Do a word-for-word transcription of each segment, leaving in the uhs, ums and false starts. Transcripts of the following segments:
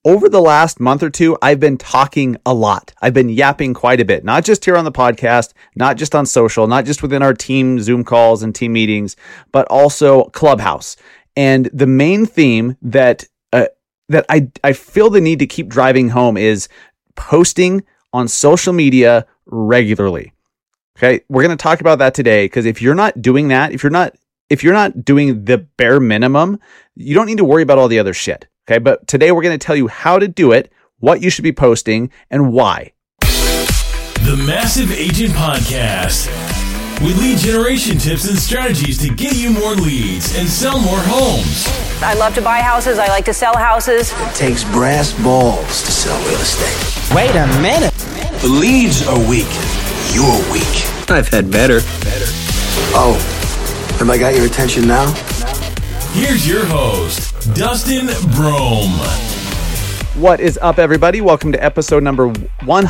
over the last month or two, I've been talking a lot. I've been yapping quite a bit, not just here on the podcast, not just on social, not just within our team Zoom calls and team meetings, but also Clubhouse. And the main theme that uh, that I, I feel the need to keep driving home is posting on social media regularly. Okay, we're going to talk about that today, because if you're not doing that, if you're not if you're not doing the bare minimum, you don't need to worry about all the other shit. Okay, but today we're going to tell you how to do it, what you should be posting, and why. The Massive Agent Podcast, with lead generation tips and strategies to get you more leads and sell more homes. I love to buy houses. I like to sell houses. It takes brass balls to sell real estate. Wait a minute. The leads are weak. You're weak. I've had better. Better. Oh, have I got your attention now? Here's your host, Dustin Brome. What is up, everybody? Welcome to episode number one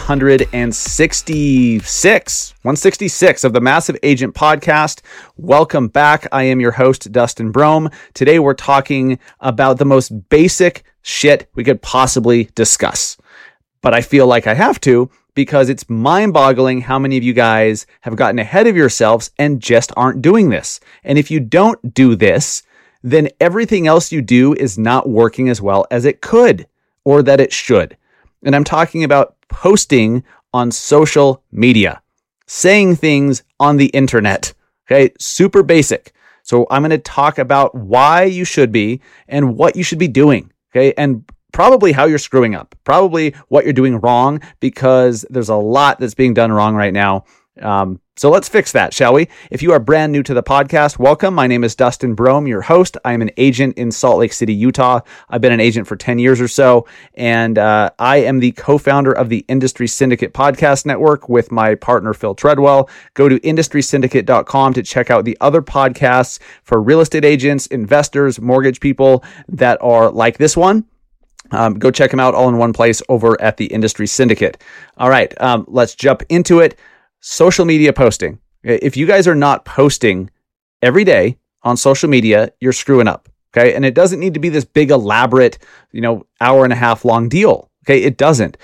sixty-six. one sixty-six of the Massive Agent Podcast. Welcome back. I am your host, Dustin Brome. Today we're talking about the most basic shit we could possibly discuss. But I feel like I have to, because it's mind-boggling how many of you guys have gotten ahead of yourselves and just aren't doing this. And if you don't do this, then everything else you do is not working as well as it could or that it should. And I'm talking about posting on social media, saying things on the internet. Okay, super basic. So I'm going to talk about why you should be and what you should be doing. Okay, and probably how you're screwing up, probably what you're doing wrong, because there's a lot that's being done wrong right now. Um, so let's fix that, shall we? If you are brand new to the podcast, welcome. My name is Dustin Brome, your host. I am an agent in Salt Lake City, Utah. I've been an agent for ten years or so, and uh, I am the co-founder of the Industry Syndicate Podcast Network with my partner, Phil Treadwell. Go to industry syndicate dot com to check out the other podcasts for real estate agents, investors, mortgage people that are like this one. Um, go check them out all in one place over at the Industry Syndicate. All right, um, let's jump into it. Social media posting. If you guys are not posting every day on social media, you're screwing up. Okay. And it doesn't need to be this big, elaborate, you know, hour and a half long deal. Okay. It doesn't.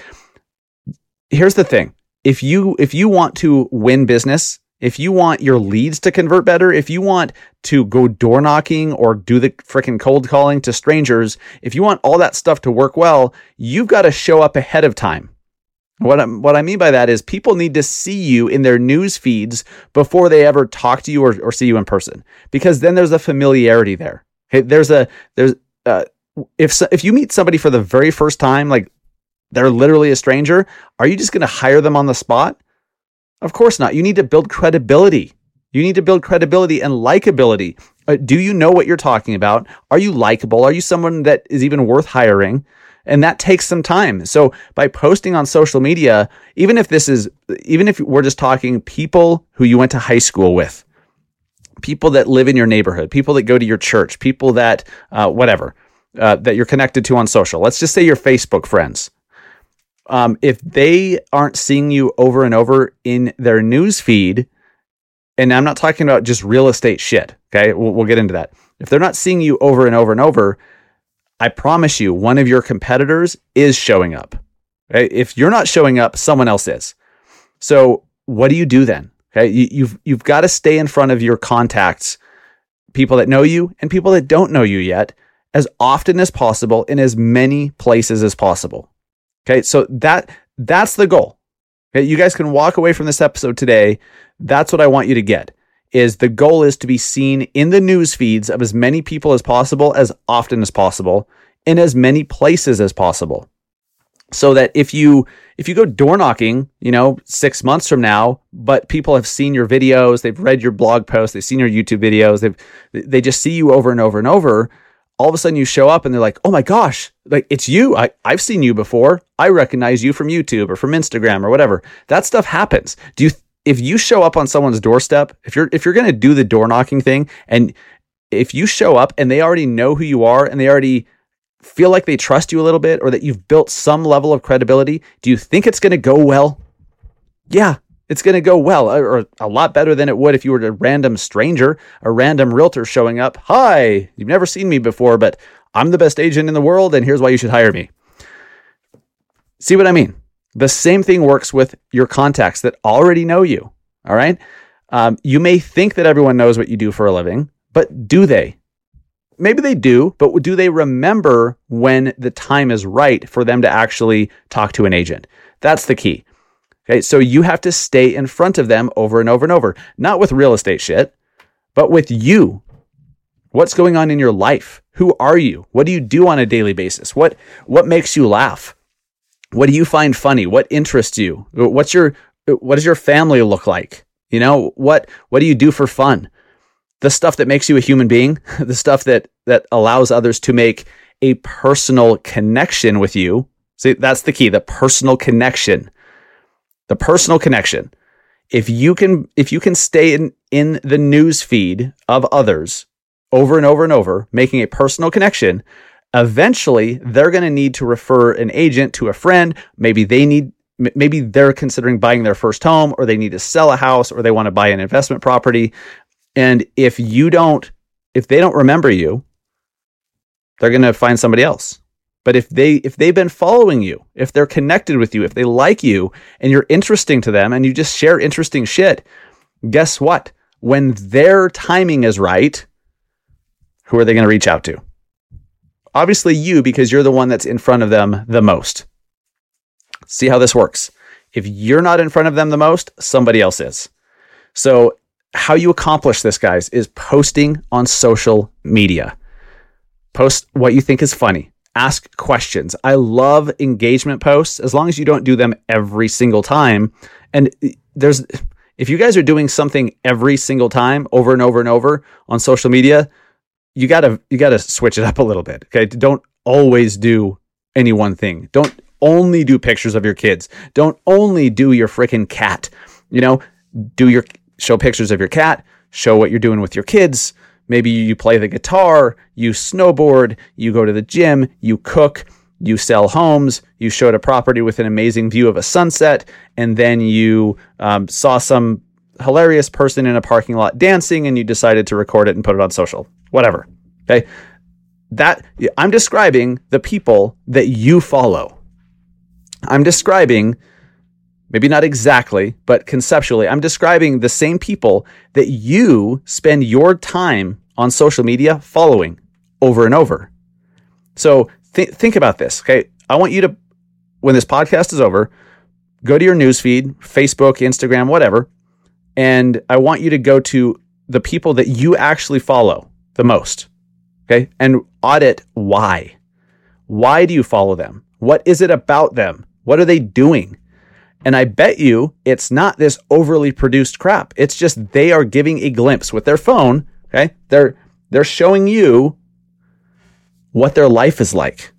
Here's the thing. If you, if you want to win business, if you want your leads to convert better, if you want to go door knocking or do the freaking cold calling to strangers, if you want all that stuff to work well, you've got to show up ahead of time. What I, what I mean by that is people need to see you in their news feeds before they ever talk to you or, or see you in person, because then there's a familiarity there. Okay, there's a there's uh, if so, if you meet somebody for the very first time, like they're literally a stranger, are you just going to hire them on the spot? Of course not. You need to build credibility. You need to build credibility and likability. Uh, do you know what you're talking about? Are you likable? Are you someone that is even worth hiring? And that takes some time. So by posting on social media, even if this is, even if we're just talking people who you went to high school with, people that live in your neighborhood, people that go to your church, people that, uh, whatever, uh, that you're connected to on social. Let's just say your Facebook friends. Um, if they aren't seeing you over and over in their news feed, and I'm not talking about just real estate shit. Okay. We'll, we'll get into that. If they're not seeing you over and over and over, I promise you, one of your competitors is showing up. Okay? If you're not showing up, someone else is. So what do you do then? Okay, you, you've you've got to stay in front of your contacts, people that know you and people that don't know you yet, as often as possible in as many places as possible. Okay, so that that's the goal. Okay, you guys can walk away from this episode today. That's what I want you to get. Is the goal is to be seen in the news feeds of as many people as possible, as often as possible, in as many places as possible. So that if you if you go door knocking, you know, six months from now, but people have seen your videos, they've read your blog posts, they've seen your YouTube videos, they've they just see you over and over and over, all of a sudden you show up and they're like, oh my gosh, like it's you. I, I've seen you before. I recognize you from YouTube or from Instagram or whatever. That stuff happens. Do you If you show up on someone's doorstep, if you're if you're going to do the door knocking thing, and if you show up and they already know who you are and they already feel like they trust you a little bit, or that you've built some level of credibility, do you think it's going to go well? Yeah, it's going to go well, or a lot better than it would if you were a random stranger, a random realtor showing up. Hi, you've never seen me before, but I'm the best agent in the world, and here's why you should hire me. See what I mean? The same thing works with your contacts that already know you. All right. Um, you may think that everyone knows what you do for a living, but do they? Maybe they do, but do they remember when the time is right for them to actually talk to an agent? That's the key. Okay. So you have to stay in front of them over and over and over, not with real estate shit, but with you. What's going on in your life? Who are you? What do you do on a daily basis? What, what makes you laugh? What do you find funny? What interests you? What's your, what does your family look like? You know, what, what do you do for fun? The stuff that makes you a human being, the stuff that, that allows others to make a personal connection with you. See, that's the key, the personal connection, the personal connection. If you can, if you can stay in, in the news feed of others over and over and over, making a personal connection, eventually they're going to need to refer an agent to a friend. Maybe they need, maybe they're considering buying their first home, or they need to sell a house, or they want to buy an investment property. And if you don't, if they don't remember you, they're going to find somebody else. But if they, if they've been following you, if they're connected with you, if they like you and you're interesting to them and you just share interesting shit, guess what? When their timing is right, who are they going to reach out to? Obviously you, because you're the one that's in front of them the most. See how this works. If you're not in front of them the most, somebody else is. So how you accomplish this, guys, is posting on social media. Post what you think is funny. Ask questions. I love engagement posts, as long as you don't do them every single time. And there's, if you guys are doing something every single time over and over and over on social media, you gotta, you gotta switch it up a little bit. Okay. Don't always do any one thing. Don't only do pictures of your kids. Don't only do your freaking cat. You know, do your, show pictures of your cat, show what you're doing with your kids. Maybe you play the guitar, you snowboard, you go to the gym, you cook, you sell homes, you showed a property with an amazing view of a sunset, and then you um, saw some hilarious person in a parking lot dancing, and you decided to record it and put it on social. Whatever. Okay. That I'm describing the people that you follow. I'm describing, maybe not exactly, but conceptually, I'm describing the same people that you spend your time on social media following over and over. So th- think about this. Okay. I want you to, when this podcast is over, go to your newsfeed, Facebook, Instagram, whatever. And I want you to go to the people that you actually follow the most. Okay. And audit why. Why do you follow them? What is it about them? What are they doing? And I bet you it's not this overly produced crap. It's just they are giving a glimpse with their phone. Okay. They're, they're showing you what their life is like.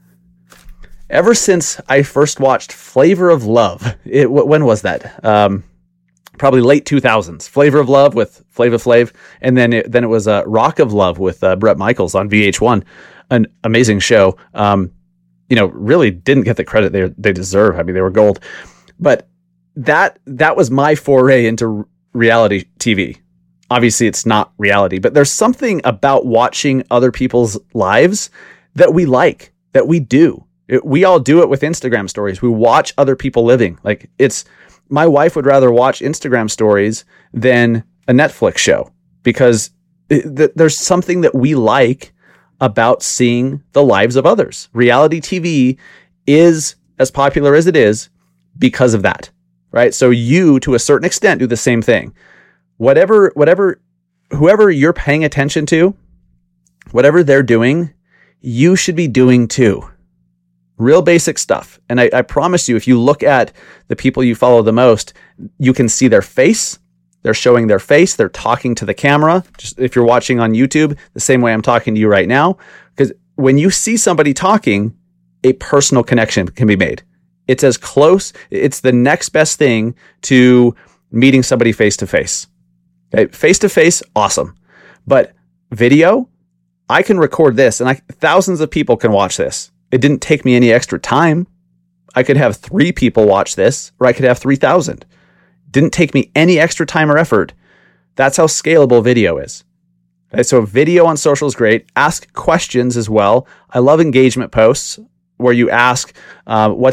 Ever since I first watched Flavor of Love, it, when was that? Um, probably late two thousands. Flavor of Love with Flava Flav. And then it, then it was uh, Rock of Love with uh, Bret Michaels on V H one. An amazing show. Um, you know, really didn't get the credit they they deserve. I mean, they were gold. But that that was my foray into reality T V. Obviously, it's not reality, but there's something about watching other people's lives that we like, that we do. It, we all do it with Instagram stories. We watch other people living. Like it's, my wife would rather watch Instagram stories than a Netflix show because it, th- there's something that we like about seeing the lives of others. Reality T V is as popular as it is because of that, right? So you, to a certain extent, do the same thing. Whatever, whatever, whoever you're paying attention to, whatever they're doing, you should be doing too. Real basic stuff. And I, I promise you, if you look at the people you follow the most, you can see their face. They're showing their face. They're talking to the camera. Just if you're watching on YouTube, the same way I'm talking to you right now, because when you see somebody talking, a personal connection can be made. It's as close. It's the next best thing to meeting somebody face to face. Okay, face to face, awesome. But video, I can record this, and I, thousands of people can watch this. It didn't take me any extra time. I could have three people watch this, or I could have three thousand. Didn't take me any extra time or effort. That's how scalable video is. Okay, so video on social is great. Ask questions as well. I love engagement posts where you ask, uh, what's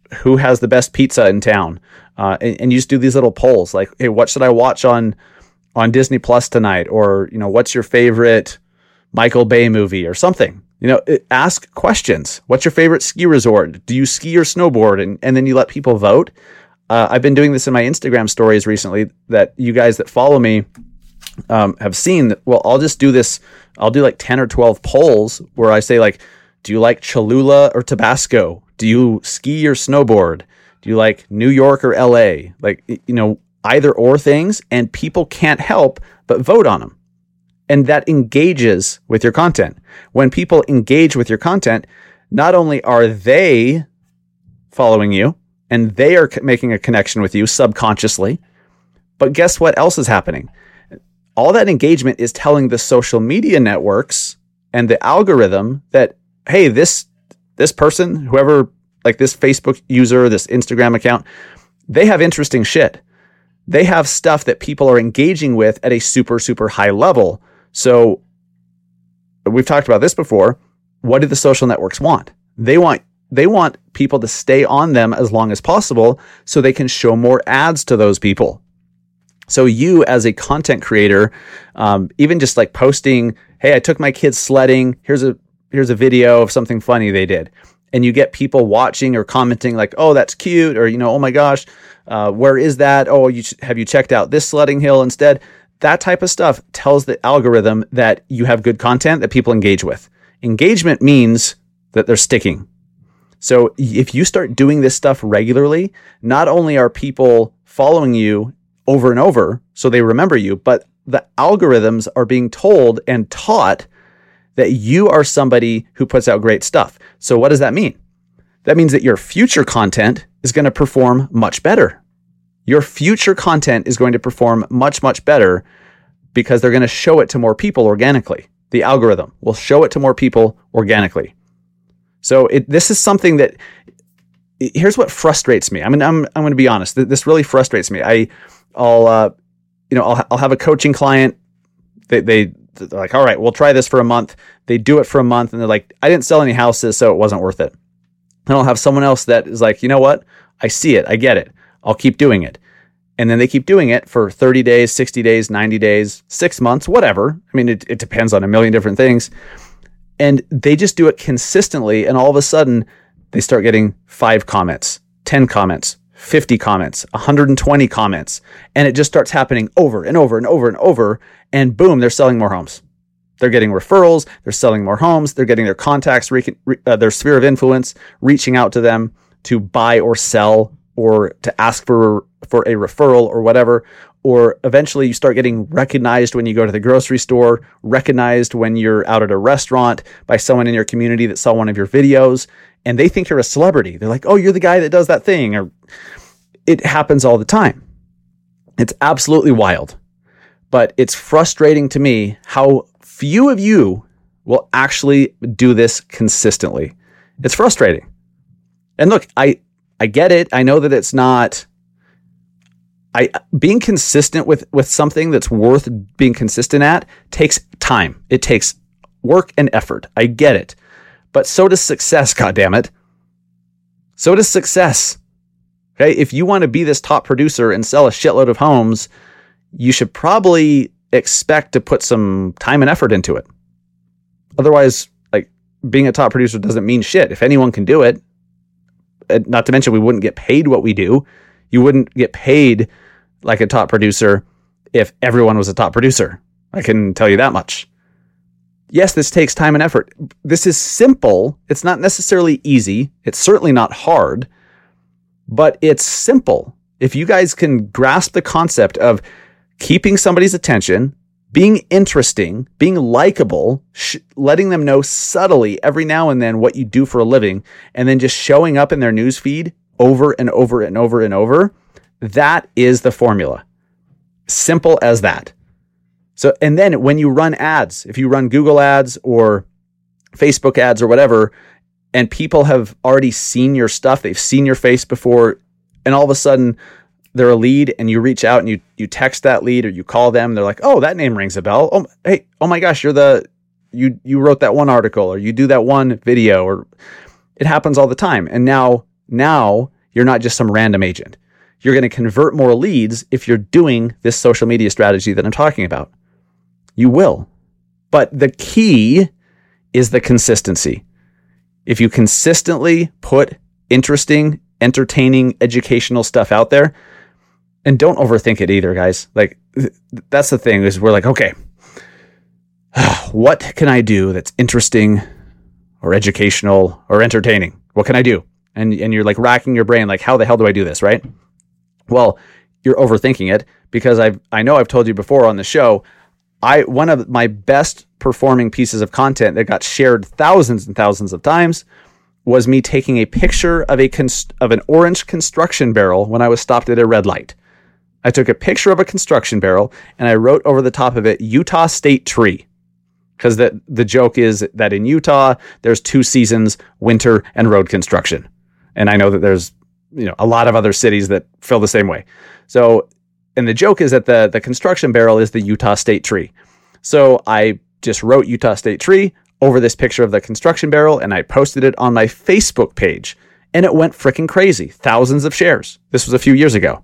who has the best pizza in town, uh, and, and you just do these little polls like, hey, what should I watch on on Disney Plus tonight, or you know, what's your favorite Michael Bay movie or something. You know, it, ask questions. What's your favorite ski resort? Do you ski or snowboard? And and then you let people vote. Uh, I've been doing this in my Instagram stories recently that you guys that follow me um, have seen. That, well, I'll just do this. I'll do like ten or twelve polls where I say like, do you like Cholula or Tabasco? Do you ski or snowboard? Do you like New York or L A? Like, you know, either or things, and people can't help but vote on them. And that engages with your content. When people engage with your content, not only are they following you and they are making a connection with you subconsciously, but guess what else is happening? All that engagement is telling the social media networks and the algorithm that, hey, this this person, whoever, like this Facebook user, this Instagram account, they have interesting shit. They have stuff that people are engaging with at a super, super high level. So we've talked about this before. What do the social networks want? They want they want people to stay on them as long as possible so they can show more ads to those people. So you as a content creator, um, even just like posting, hey, I took my kids sledding. Here's a here's a video of something funny they did. And you get people watching or commenting like, oh, that's cute. Or, you know, oh my gosh, uh, where is that? Oh, you have you checked out this sledding hill instead? That type of stuff tells the algorithm that you have good content that people engage with. Engagement means that they're sticking. So if you start doing this stuff regularly, not only are people following you over and over, so they remember you, but the algorithms are being told and taught that you are somebody who puts out great stuff. So what does that mean? That means that your future content is going to perform much better. Your future content is going to perform much, much better because they're going to show it to more people organically. The algorithm will show it to more people organically. So it, this is something that, here's what frustrates me. I mean, I'm I'm going to be honest. This really frustrates me. I, I'll, uh, you know, I'll I'll have a coaching client. They they they're like, all right, we'll try this for a month. They do it for a month, and they're like, I didn't sell any houses, so it wasn't worth it. And I'll have someone else that is like, you know what? I see it. I get it. I'll keep doing it. And then they keep doing it for thirty days, sixty days, ninety days, six months, whatever. I mean, it, it depends on a million different things. And they just do it consistently. And all of a sudden they start getting five comments, ten comments, fifty comments, one hundred twenty comments. And it just starts happening over and over and over and over. And boom, they're selling more homes. They're getting referrals. They're selling more homes. They're getting their contacts, re- uh, their sphere of influence, reaching out to them to buy or sell or to ask for, for a referral or whatever. Or eventually you start getting recognized when you go to the grocery store, recognized when you're out at a restaurant by someone in your community that saw one of your videos, and they think you're a celebrity. They're like, oh, you're the guy that does that thing. Or it happens all the time. It's absolutely wild. But it's frustrating to me how few of you will actually do this consistently. It's frustrating. And look, I, I get it. I know that it's not... I, being consistent with, with something that's worth being consistent at takes time. It takes work and effort. I get it. But so does success, goddammit. So does success. Okay, if you want to be this top producer and sell a shitload of homes, you should probably expect to put some time and effort into it. Otherwise, like, being a top producer doesn't mean shit. If anyone can do it, not to mention we wouldn't get paid what we do. You wouldn't get paid like a top producer if everyone was a top producer. I can tell you that much. Yes, this takes time and effort. This is simple. It's not necessarily easy. It's certainly not hard, but it's simple. If you guys can grasp the concept of keeping somebody's attention, being interesting, being likable, sh- letting them know subtly every now and then what you do for a living, and then just showing up in their news feed over and over and over and over, that is the formula. Simple as that. So, and then when you run ads, if you run Google ads or Facebook ads or whatever, and people have already seen your stuff, they've seen your face before, and all of a sudden they're a lead and you reach out and you, you text that lead or you call them, they're like, oh, that name rings a bell. Oh, hey, oh my gosh, you're the, you, you wrote that one article or you do that one video, or it happens all the time. And now, now You're not just some random agent. You're going to convert more leads if you're doing this social media strategy that I'm talking about. You will. But the key is the consistency. If you consistently put interesting, entertaining, educational stuff out there, and don't overthink it either, guys. Like, th- that's the thing, is we're like, okay, what can I do that's interesting or educational or entertaining? What can I do? And and you're like racking your brain, like, how the hell do I do this, right? Well, you're overthinking it, because I've I know I've told you before on the show, I one of my best performing pieces of content that got shared thousands and thousands of times was me taking a picture of a const- of an orange construction barrel when I was stopped at a red light. I took a picture of a construction barrel and I wrote over the top of it, Utah State Tree. Because the, the joke is that in Utah, there's two seasons, winter and road construction. And I know that there's, you know, a lot of other cities that feel the same way. So, and the joke is that the, the construction barrel is the Utah State Tree. So I just wrote Utah State Tree over this picture of the construction barrel and I posted it on my Facebook page. And it went freaking crazy. Thousands of shares. This was a few years ago.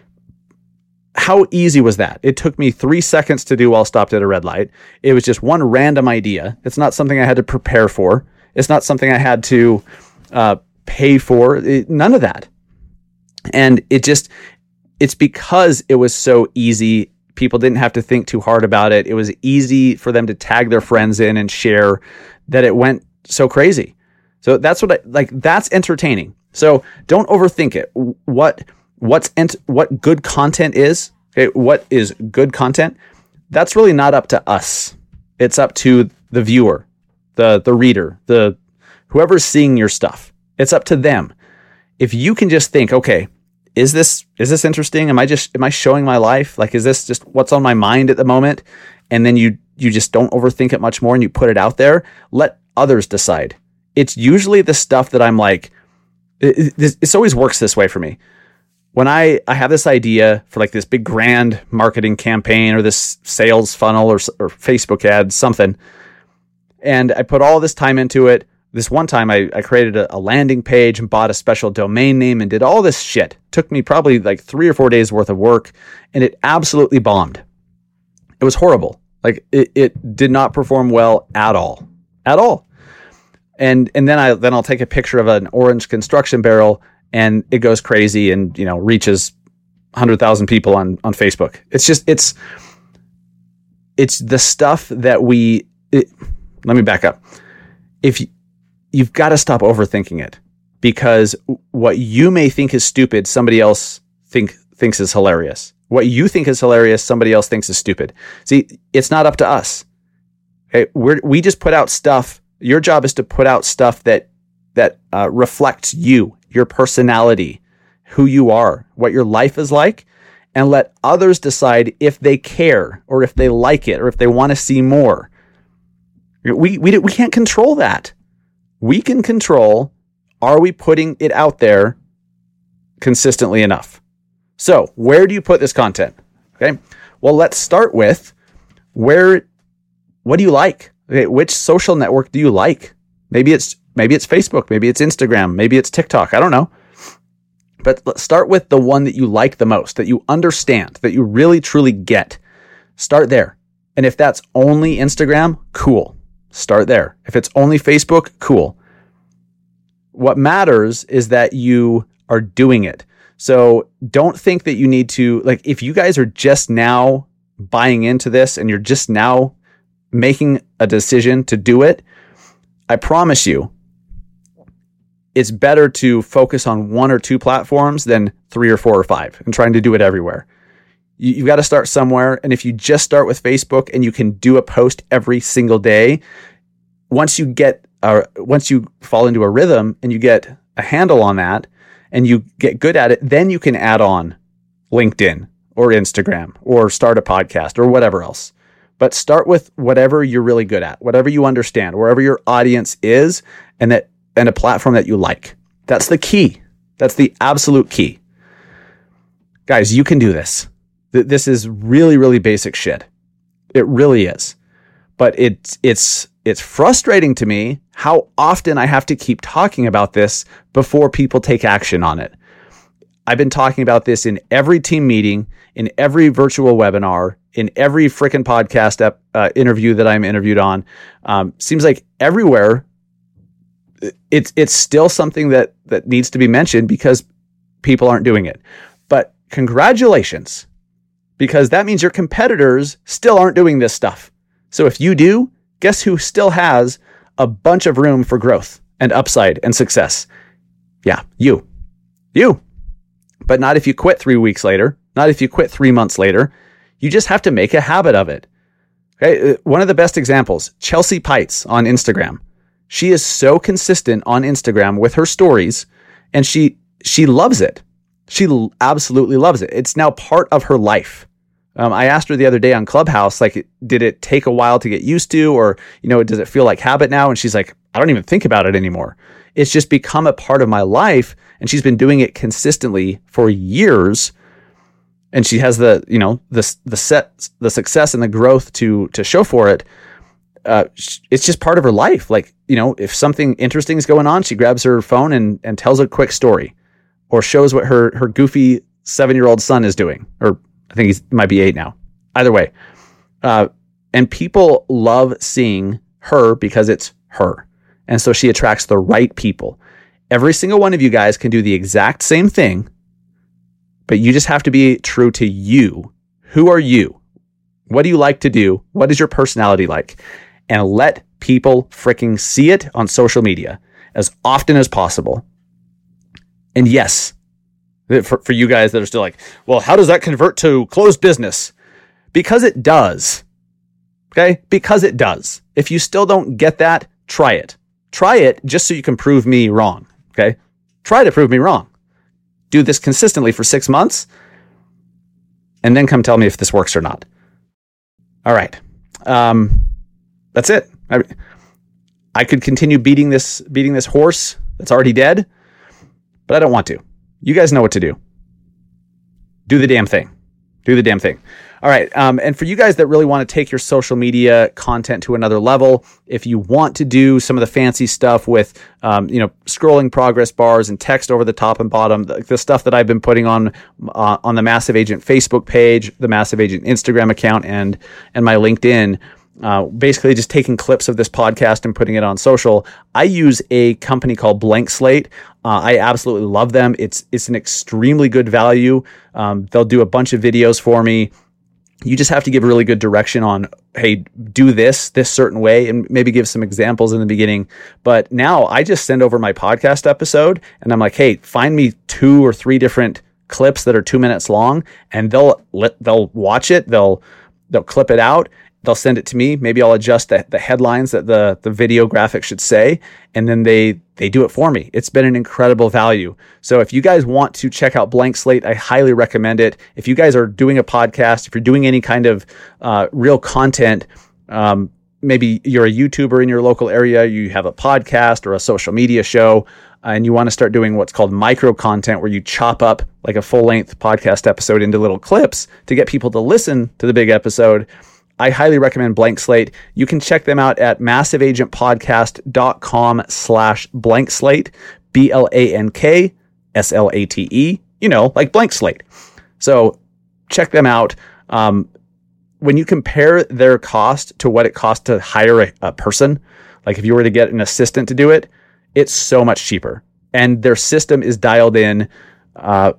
How easy was that? It took me three seconds to do while stopped at a red light. It was just one random idea. It's not something I had to prepare for. It's not something I had to uh, pay for. It, none of that. And it just, it's because it was so easy. People didn't have to think too hard about it. It was easy for them to tag their friends in and share, that it went so crazy. So that's what I, like, that's entertaining. So don't overthink it. What, what's, ent- what good content is, okay, what is good content? That's really not up to us. It's up to the viewer, the, the reader, the, whoever's seeing your stuff. It's up to them. If you can just think, okay, is this, is this interesting? Am I just, am I showing my life? Like, is this just what's on my mind at the moment? And then you, you just don't overthink it much more and you put it out there. Let others decide. It's usually the stuff that I'm like, it, it, it always works this way for me. When I, I have this idea for like this big grand marketing campaign or this sales funnel or, or Facebook ads, something, and I put all this time into it. This one time I, I created a, a landing page and bought a special domain name and did all this shit. Took me probably like three or four days worth of work, and it absolutely bombed. It was horrible. Like it, it did not perform well at all, at all. And and then I then I'll take a picture of an orange construction barrel and it goes crazy and, you know, reaches one hundred thousand people on, on Facebook. It's just, it's, it's the stuff that we, it, let me back up. If you, you've got to stop overthinking it, because what you may think is stupid, somebody else think thinks is hilarious. What you think is hilarious, somebody else thinks is stupid. See, it's not up to us. Okay? We're, we just put out stuff. Your job is to put out stuff that, that uh, reflects you, your personality, who you are, what your life is like, and let others decide if they care or if they like it or if they want to see more. We, we, we can't control that. We can control, are we putting it out there consistently enough? So where do you put this content? Okay. Well, let's start with where, what do you like? Okay, which social network do you like? Maybe it's, maybe it's Facebook, maybe it's Instagram, maybe it's TikTok. I don't know. But let's start with the one that you like the most, that you understand, that you really truly get. Start there. And if that's only Instagram, cool. Start there. If it's only Facebook, cool. What matters is that you are doing it. So don't think that you need to, like, if you guys are just now buying into this and you're just now making a decision to do it, I promise you, it's better to focus on one or two platforms than three or four or five and trying to do it everywhere. You, you've got to start somewhere. And if you just start with Facebook and you can do a post every single day, once you get, uh, once you fall into a rhythm and you get a handle on that and you get good at it, then you can add on LinkedIn or Instagram or start a podcast or whatever else. But start with whatever you're really good at, whatever you understand, wherever your audience is, and that, and a platform that you like. That's the key. That's the absolute key. Guys, you can do this. This is really, really basic shit. It really is. But it's, it's, it's frustrating to me how often I have to keep talking about this before people take action on it. I've been talking about this in every team meeting, in every virtual webinar, in every freaking podcast ep, uh, interview that I'm interviewed on. Um, seems like everywhere, it's it's still something that that needs to be mentioned because people aren't doing it. But congratulations, because that means your competitors still aren't doing this stuff. So if you do, guess who still has a bunch of room for growth and upside and success? Yeah, you. You. But not if you quit three weeks later, not if you quit three months later. You just have to make a habit of it. Okay. One of the best examples, Chelsea Pites on Instagram. She is so consistent on Instagram with her stories, and she she loves it. She l- absolutely loves it. It's now part of her life. Um, I asked her the other day on Clubhouse, like, did it take a while to get used to, or, you know, does it feel like habit now? And she's like, I don't even think about it anymore. It's just become a part of my life. And she's been doing it consistently for years. And she has the, you know, the, the set, the success and the growth to, to show for it. Uh, it's just part of her life. Like, you know, if something interesting is going on, she grabs her phone and, and tells a quick story, or shows what her, her goofy seven-year-old son is doing, or I think he might be eight now. Either way. Uh, and people love seeing her because it's her. And so she attracts the right people. Every single one of you guys can do the exact same thing, but you just have to be true to you. Who are you? What do you like to do? What is your personality like? And let people freaking see it on social media as often as possible. And yes, For, for you guys that are still like, well, how does that convert to closed business? Because it does. Okay? Because it does. If you still don't get that, try it. Try it just so you can prove me wrong. Okay? Try to prove me wrong. Do this consistently for six months and then come tell me if this works or not. All right. Um, that's it. I, I could continue beating this, beating this horse that's already dead, but I don't want to. You guys know what to do. Do the damn thing. Do the damn thing. All right. Um, and for you guys that really want to take your social media content to another level, if you want to do some of the fancy stuff with, um, you know, scrolling progress bars and text over the top and bottom, the, the stuff that I've been putting on uh, on the Massive Agent Facebook page, the Massive Agent Instagram account, and and my LinkedIn. Uh, basically just taking clips of this podcast and putting it on social. I use a company called Blank Slate. Uh, I absolutely love them. It's it's an extremely good value. Um, they'll do a bunch of videos for me. You just have to give really good direction on, hey, do this, this certain way, and maybe give some examples in the beginning. But now I just send over my podcast episode and I'm like, hey, find me two or three different clips that are two minutes long, and they'll let, they'll watch it. They'll, they'll clip it out. They'll send it to me. Maybe I'll adjust the, the headlines that the, the video graphic should say, and then they, they do it for me. It's been an incredible value. So if you guys want to check out Blank Slate, I highly recommend it. If you guys are doing a podcast, if you're doing any kind of uh, real content, um, maybe you're a YouTuber in your local area, you have a podcast or a social media show, uh, and you want to start doing what's called micro content, where you chop up like a full length podcast episode into little clips to get people to listen to the big episode, I highly recommend Blank Slate. You can check them out at massiveagentpodcast.com slash blank slate, B L A N K S L A T E, you know, like blank slate. So check them out. Um, when you compare their cost to what it costs to hire a, a person, like if you were to get an assistant to do it, it's so much cheaper. And their system is dialed in. Uh,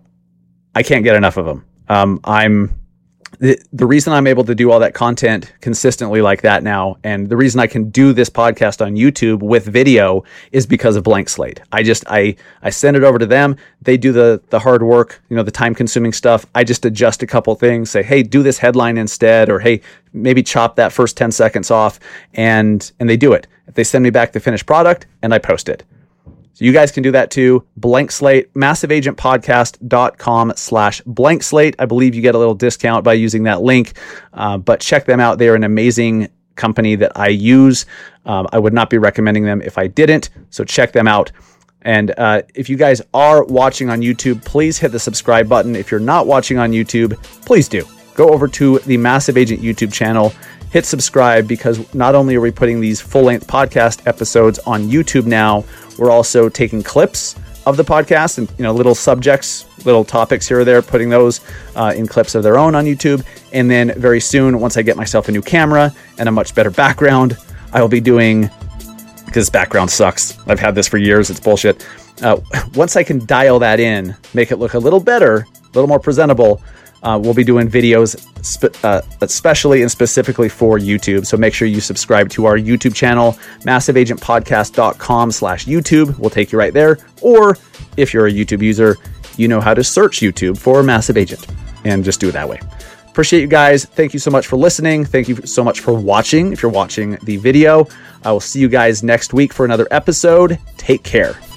I can't get enough of them. Um, I'm... The, the reason I'm able to do all that content consistently like that now, and the reason I can do this podcast on YouTube with video, is because of Blank Slate. I just, I, I send it over to them. They do the, the hard work, you know, the time consuming stuff. I just adjust a couple things, say, hey, do this headline instead, or hey, maybe chop that first ten seconds off, and, and they do it. They send me back the finished product and I post it. So you guys can do that too. Blank Slate, massiveagentpodcast.com slash blank slate. I believe you get a little discount by using that link, uh, but check them out. They're an amazing company that I use. Um, I would not be recommending them if I didn't. So check them out. And uh, if you guys are watching on YouTube, please hit the subscribe button. If you're not watching on YouTube, please do. Go over to the Massive Agent YouTube channel. Hit subscribe, because not only are we putting these full-length podcast episodes on YouTube now, we're also taking clips of the podcast and, you know, little subjects, little topics here or there, putting those uh, in clips of their own on YouTube. And then very soon, once I get myself a new camera and a much better background, I will be doing, because this background sucks. I've had this for years. It's bullshit. Uh, once I can dial that in, make it look a little better, a little more presentable, uh, we'll be doing videos spe- uh, especially and specifically for YouTube. So make sure you subscribe to our YouTube channel, massive agent podcast dot com slash YouTube. We'll take you right there. Or if you're a YouTube user, you know how to search YouTube for Massive Agent and just do it that way. Appreciate you guys. Thank you so much for listening. Thank you so much for watching. If you're watching the video, I will see you guys next week for another episode. Take care.